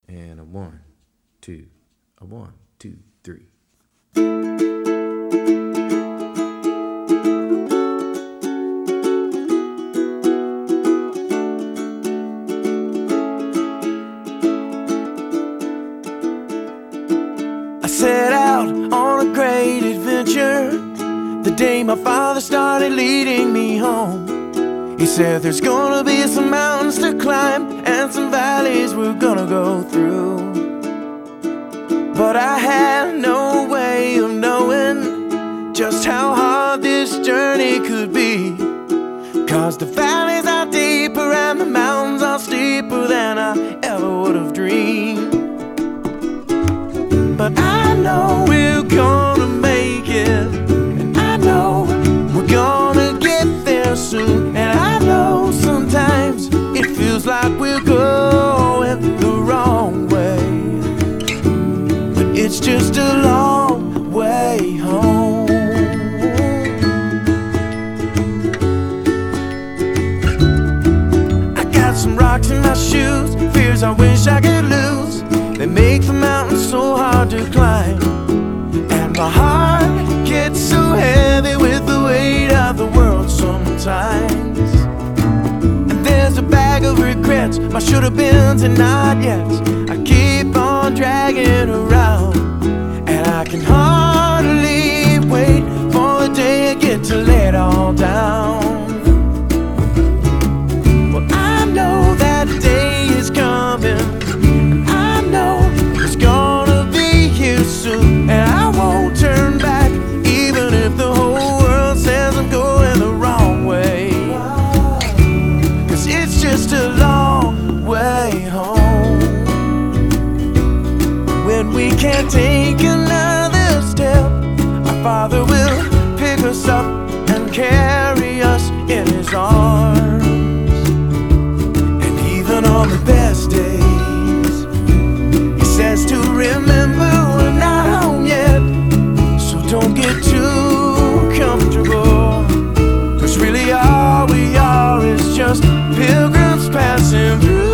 And a one, two, a one, two, three. I set out on a great adventure the day my father started leading me home. He said there's gonna be some mountains to climb and some valleys we're gonna go through. But I had no way of knowing just how hard this journey could be, 'cause the valleys are deeper and the mountains are steeper than I ever would have dreamed. But I know we're gonna make it, and I know we're gonna get there soon. And I know sometimes it feels like we're going the wrong way, but it's just a long way home. I got some rocks in my shoes, fears I wish I could lose. They make the mountains so hard to climb, and my heart gets so heavy with the weight of the world sometimes. And there's a bag of regrets, my should-have-beens and not-yets I keep on dragging around, and I can hardly wait for the day I get to lay it all down. Well, I know that day is coming, and I won't turn back, even if the whole world says I'm going the wrong way, 'cause it's just a long way home. When we can't take another step, our Father will pick us up and carry us in His arms. And even on the best days, He says to remember we're not home yet, so don't get too comfortable, 'cause really all we are is just pilgrims passing through.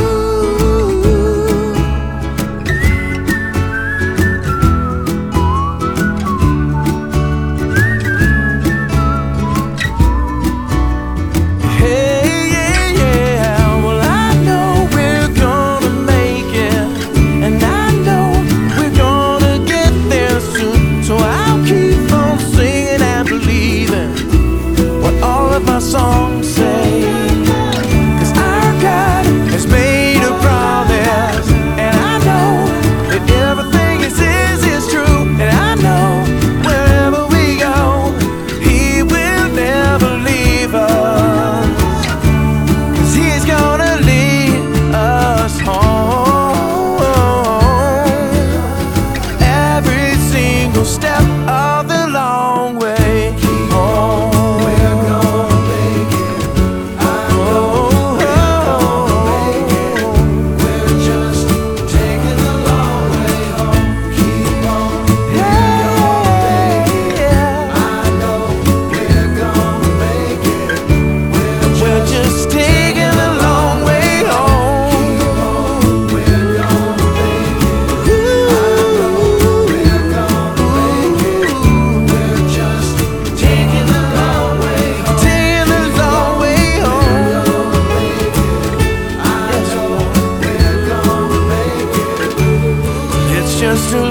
Songs say, 'cause our God has made a promise, and I know that everything He says is true. And I know wherever we go, He will never leave us, 'cause He's gonna lead us home every single step of the long way home. Just a